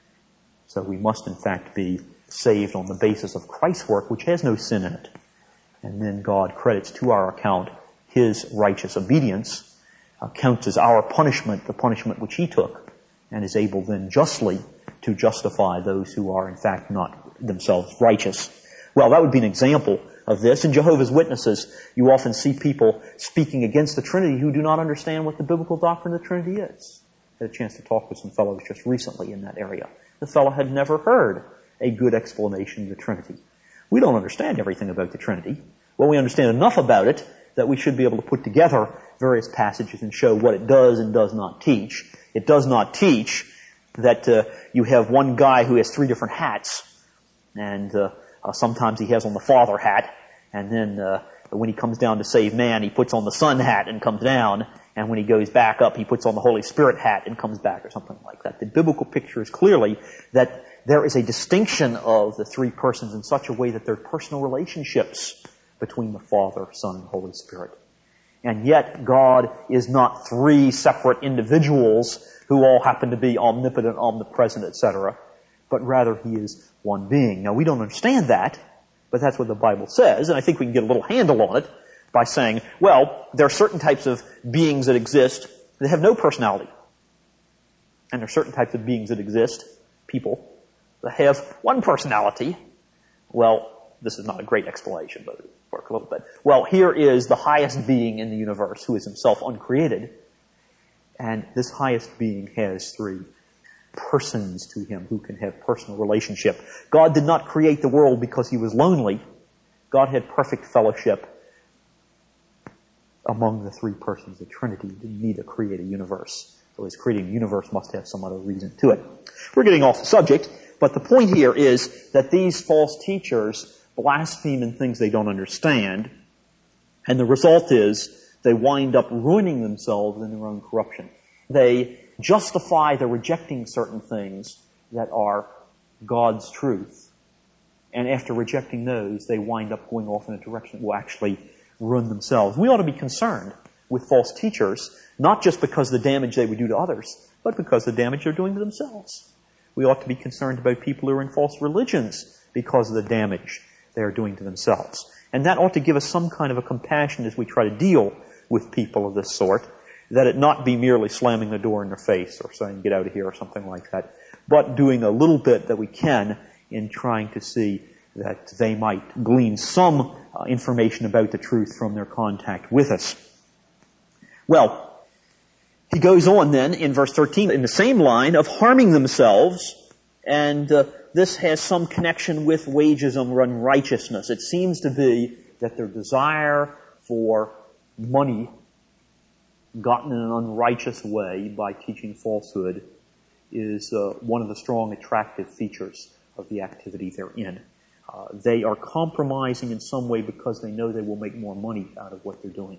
So we must in fact be saved on the basis of Christ's work, which has no sin in it. And then God credits to our account His righteous obedience, counts as our punishment, the punishment which He took, and is able then justly to justify those who are in fact not themselves righteous. Well, that would be an example of this. In Jehovah's Witnesses, you often see people speaking against the Trinity who do not understand what the biblical doctrine of the Trinity is. I had a chance to talk with some fellows just recently in that area. The fellow had never heard a good explanation of the Trinity. We don't understand everything about the Trinity. Well, we understand enough about it that we should be able to put together various passages and show what it does and does not teach. It does not teach that you have one guy who has three different hats, and sometimes he has on the father hat, And then when he comes down to save man, he puts on the Son hat and comes down. And when he goes back up, he puts on the Holy Spirit hat and comes back, or something like that. The biblical picture is clearly that there is a distinction of the three persons in such a way that there are personal relationships between the Father, Son, and Holy Spirit. And yet, God is not three separate individuals who all happen to be omnipotent, omnipresent, etc., but rather He is one being. Now, we don't understand that, but that's what the Bible says, and I think we can get a little handle on it by saying, well, there are certain types of beings that exist that have no personality. And there are certain types of beings that exist, people, that have one personality. Well, this is not a great explanation, but it'll work a little bit. Well, here is the highest being in the universe, who is himself uncreated, and this highest being has three persons to him who can have personal relationship. God did not create the world because He was lonely. God had perfect fellowship among the three persons of the Trinity. He didn't need to create a universe. So His creating a universe must have some other reason to it. We're getting off the subject, but the point here is that these false teachers blaspheme in things they don't understand, and the result is they wind up ruining themselves in their own corruption. They justify their rejecting certain things that are God's truth, and after rejecting those, they wind up going off in a direction that will actually ruin themselves. We ought to be concerned with false teachers, not just because of the damage they would do to others, but because of the damage they're doing to themselves. We ought to be concerned about people who are in false religions because of the damage they are doing to themselves. And that ought to give us some kind of a compassion as we try to deal with people of this sort, that it not be merely slamming the door in their face or saying, get out of here or something like that, but doing a little bit that we can in trying to see that they might glean some information about the truth from their contact with us. Well, he goes on then in verse 13 in the same line of harming themselves, and this has some connection with wages of unrighteousness. It seems to be that their desire for money gotten in an unrighteous way by teaching falsehood is one of the strong attractive features of the activity they're in. They are compromising in some way because they know they will make more money out of what they're doing.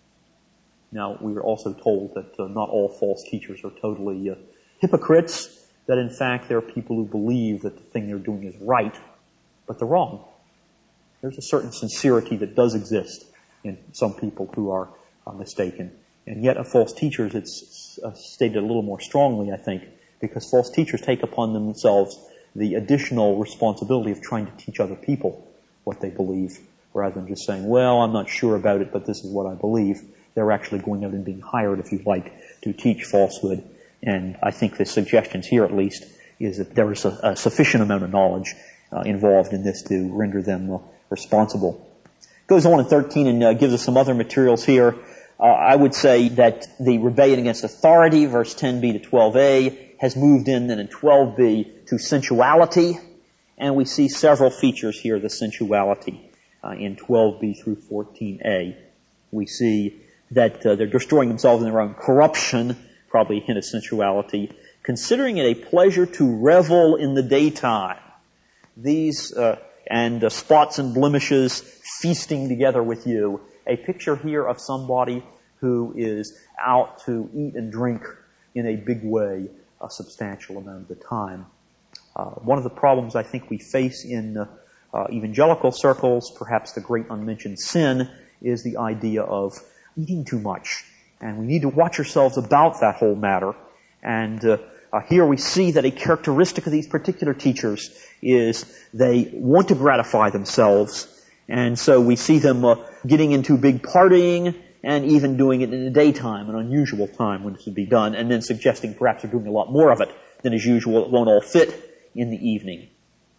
Now, we were also told that not all false teachers are totally hypocrites, that in fact there are people who believe that the thing they're doing is right, but they're wrong. There's a certain sincerity that does exist in some people who are mistaken. And yet of false teachers, it's stated a little more strongly, I think, because false teachers take upon themselves the additional responsibility of trying to teach other people what they believe, rather than just saying, well, I'm not sure about it, but this is what I believe. They're actually going out and being hired, if you like, to teach falsehood. And I think the suggestions here, at least, is that there is a sufficient amount of knowledge involved in this to render them responsible. Goes on in 13 and gives us some other materials here. I would say that the rebellion against authority, verse 10b to 12a, has moved in then in 12b to sensuality, and we see several features here of the sensuality in 12b through 14a. We see that they're destroying themselves in their own corruption, probably a hint of sensuality, considering it a pleasure to revel in the daytime. These and spots and blemishes feasting together with you. A picture here of somebody who is out to eat and drink in a big way a substantial amount of the time. One of the problems I think we face in evangelical circles, perhaps the great unmentioned sin, is the idea of eating too much. And we need to watch ourselves about that whole matter. And here we see that a characteristic of these particular teachers is they want to gratify themselves. And so we see them getting into big partying and even doing it in the daytime, an unusual time when it should be done, and then suggesting perhaps they're doing a lot more of it than is usual. It won't all fit in the evening.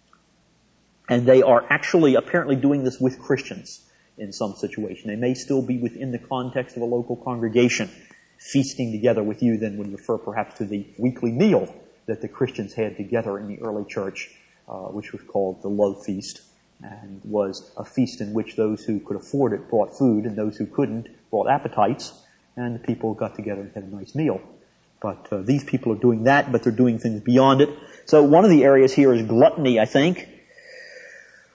And they are actually apparently doing this with Christians in some situation. They may still be within the context of a local congregation, feasting together with you, then would refer perhaps to the weekly meal that the Christians had together in the early church, which was called the Love Feast, and was a feast in which those who could afford it brought food, and those who couldn't brought appetites, and the people got together and had a nice meal. But these people are doing that, but they're doing things beyond it. So one of the areas here is gluttony, I think.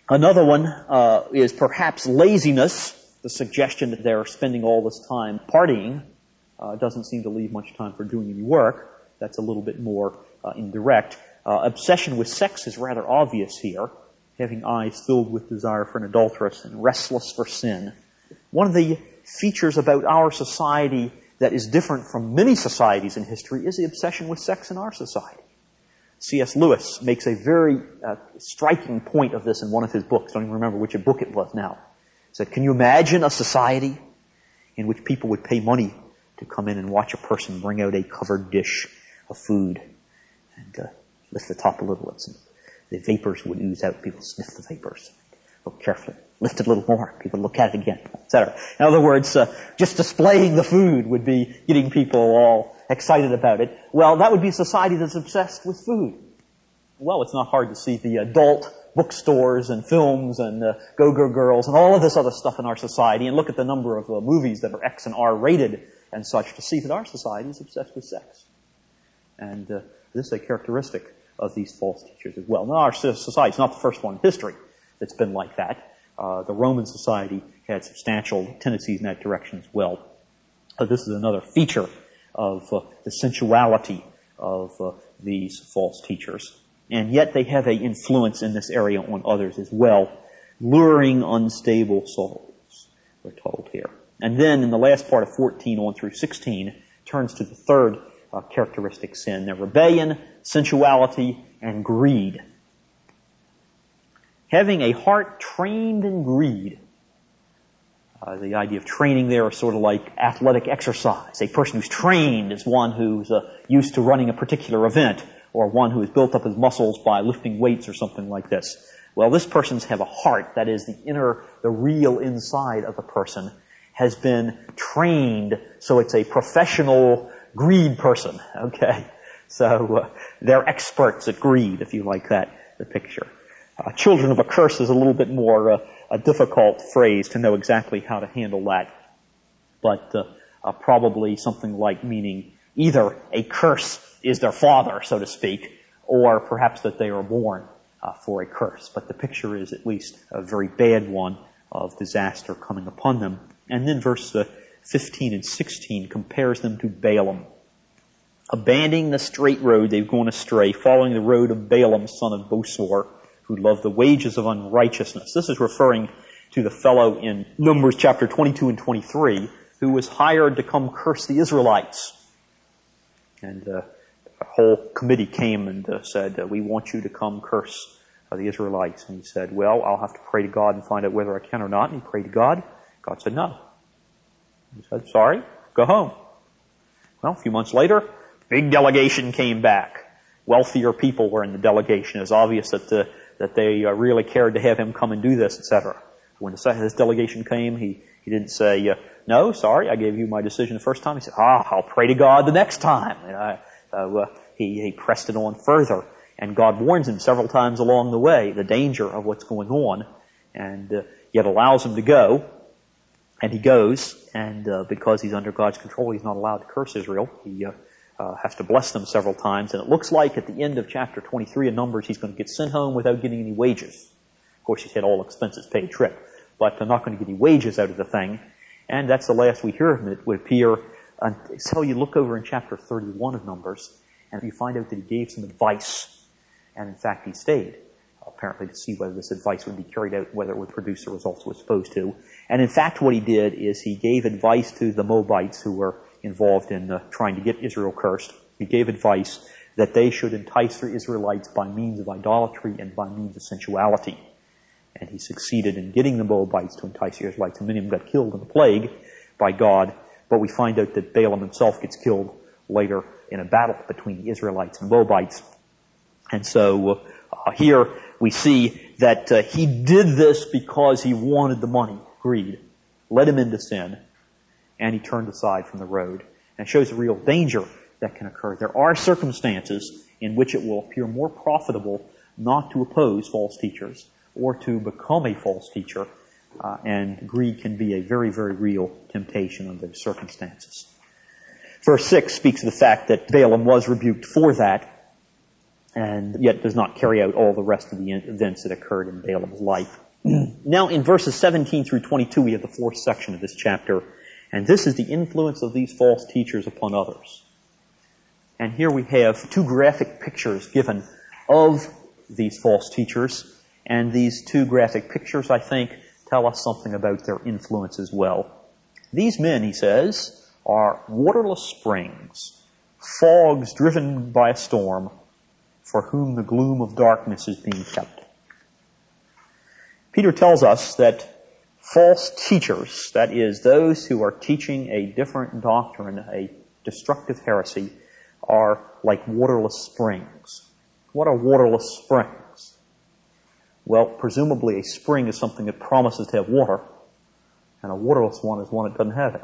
Another one is perhaps laziness. The suggestion that they're spending all this time partying doesn't seem to leave much time for doing any work. That's a little bit more indirect. Obsession with sex is rather obvious here, having eyes filled with desire for an adulteress and restless for sin. One of the features about our society that is different from many societies in history is the obsession with sex in our society. C.S. Lewis makes a very striking point of this in one of his books. I don't even remember which book it was now. He said, can you imagine a society in which people would pay money to come in and watch a person bring out a covered dish of food and lift the top a little, and the vapors would ooze out. People sniff the vapors. Look carefully. Lift it a little more. People look at it again, etc. In other words, just displaying the food would be getting people all excited about it. Well, that would be a society that's obsessed with food. Well, it's not hard to see the adult bookstores and films and Go-Go Girls and all of this other stuff in our society, and look at the number of movies that are X and R rated and such to see that our society is obsessed with sex. And this is a characteristic of these false teachers as well. Now, our society is not the first one in history that's been like that. The Roman society had substantial tendencies in that direction as well. This is another feature of the sensuality of these false teachers. And yet they have an influence in this area on others as well, luring unstable souls, we're told here. And then in the last part of 14 on through 16, turns to the third characteristic sin, their rebellion, sensuality, and greed. Having a heart trained in greed. The idea of training there is sort of like athletic exercise. A person who's trained is one who's used to running a particular event, or one who has built up his muscles by lifting weights or something like this. Well, this person's have a heart, that is the real inside of a person, has been trained, so it's a professional greed person, okay? So they're experts at greed, if you like that, the picture. Children of a curse is a little bit more a difficult phrase to know exactly how to handle that. But probably something like meaning either a curse is their father, so to speak, or perhaps that they are born for a curse. But the picture is at least a very bad one of disaster coming upon them. And then verse 15 and 16 compares them to Balaam. Abandoning the straight road, they've gone astray, following the road of Balaam, son of Bosor, who loved the wages of unrighteousness. This is referring to the fellow in Numbers chapter 22 and 23 who was hired to come curse the Israelites. And a whole committee came and said, we want you to come curse the Israelites. And he said, well, I'll have to pray to God and find out whether I can or not. And he prayed to God. God said no. He said, sorry, go home. Well, a few months later, big delegation came back. Wealthier people were in the delegation. It was obvious that they really cared to have him come and do this, etc. When this delegation came, he didn't say, no, sorry, I gave you my decision the first time. He said, I'll pray to God the next time. And he pressed it on further. And God warns him several times along the way, the danger of what's going on, and yet allows him to go. And he goes, and because he's under God's control, he's not allowed to curse Israel. He has to bless them several times. And it looks like at the end of chapter 23 of Numbers, he's going to get sent home without getting any wages. Of course, he's had all expenses paid trip, but they're not going to get any wages out of the thing. And that's the last we hear of him. It would appear until you look over in chapter 31 of Numbers, and you find out that he gave some advice. And in fact, he stayed, apparently to see whether this advice would be carried out, whether it would produce the results it was supposed to. And in fact, what he did is he gave advice to the Moabites who were involved in trying to get Israel cursed. He gave advice that they should entice the Israelites by means of idolatry and by means of sensuality. And he succeeded in getting the Moabites to entice the Israelites, and many of them got killed in the plague by God. But we find out that Balaam himself gets killed later in a battle between the Israelites and Moabites. And so here we see that he did this because he wanted the money, greed, led him into sin, and he turned aside from the road. And it shows a real danger that can occur. There are circumstances in which it will appear more profitable not to oppose false teachers or to become a false teacher, and greed can be a very, very real temptation under those circumstances. Verse 6 speaks of the fact that Balaam was rebuked for that. and yet does not carry out all the rest of the events that occurred in Balaam's life. Now in verses 17 through 22 we have the fourth section of this chapter, and this is the influence of these false teachers upon others. And here we have two graphic pictures given of these false teachers, and these two graphic pictures, I think, tell us something about their influence as well. These men, he says, are waterless springs, fogs driven by a storm, for whom the gloom of darkness is being kept. Peter tells us that false teachers, that is, those who are teaching a different doctrine, a destructive heresy, are like waterless springs. What are waterless springs? Well, presumably a spring is something that promises to have water, and a waterless one is one that doesn't have it.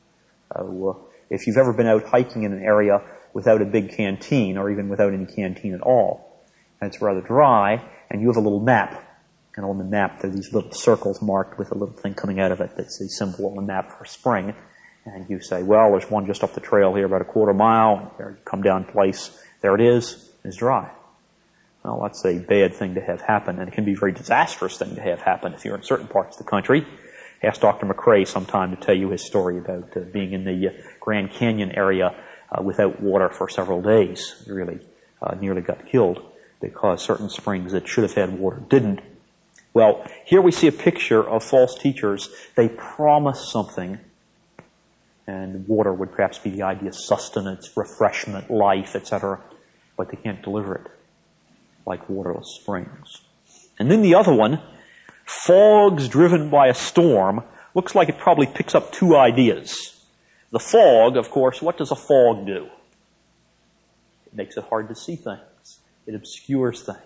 If you've ever been out hiking in an area without a big canteen, or even without any canteen at all, and it's rather dry, and you have a little map, and on the map there are these little circles marked with a little thing coming out of it that's the symbol on the map for spring, and you say, well, there's one just up the trail here about a quarter mile, and there you come down place, there it is, it's dry. Well, that's a bad thing to have happen, and it can be a very disastrous thing to have happen if you're in certain parts of the country. Ask Dr. McRae sometime to tell you his story about being in the Grand Canyon area without water for several days. He really nearly got killed because certain springs that should have had water didn't. Well, here we see a picture of false teachers. They promise something, and water would perhaps be the idea of sustenance, refreshment, life, etc., but they can't deliver it, like waterless springs. And then the other one, fogs driven by a storm, looks like it probably picks up two ideas. The fog, of course, what does a fog do? It makes it hard to see things. It obscures things.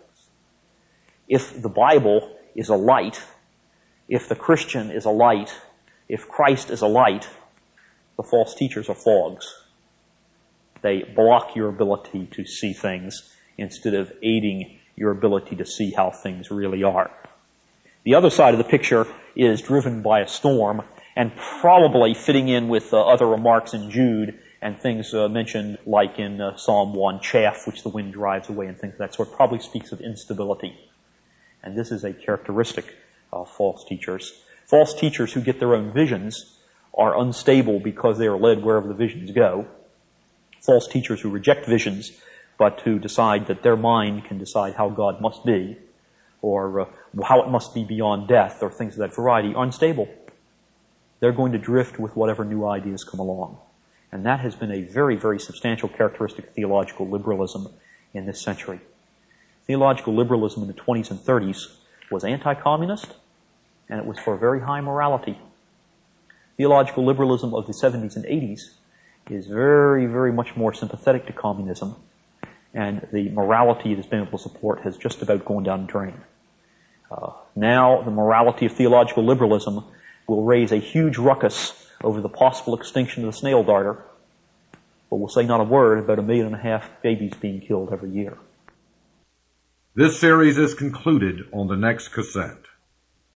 If the Bible is a light, if the Christian is a light, if Christ is a light, the false teachers are fogs. They block your ability to see things instead of aiding your ability to see how things really are. The other side of the picture is driven by a storm, and probably fitting in with other remarks in Jude and things mentioned like in Psalm 1, chaff which the wind drives away and things of that sort, probably speaks of instability. And this is a characteristic of false teachers. False teachers who get their own visions are unstable because they are led wherever the visions go. False teachers who reject visions but who decide that their mind can decide how God must be, or how it must be beyond death, or things of that variety, are unstable. They're going to drift with whatever new ideas come along. And that has been a very, very substantial characteristic of theological liberalism in this century. Theological liberalism in the 20s and 30s was anti-communist, and it was for very high morality. Theological liberalism of the 70s and 80s is very, very much more sympathetic to communism, and the morality it has been able to support has just about gone down the drain. Now, the morality of theological liberalism will raise a huge ruckus over the possible extinction of the snail darter, but will say not a word about 1.5 million babies being killed every year. This series is concluded on the next cassette.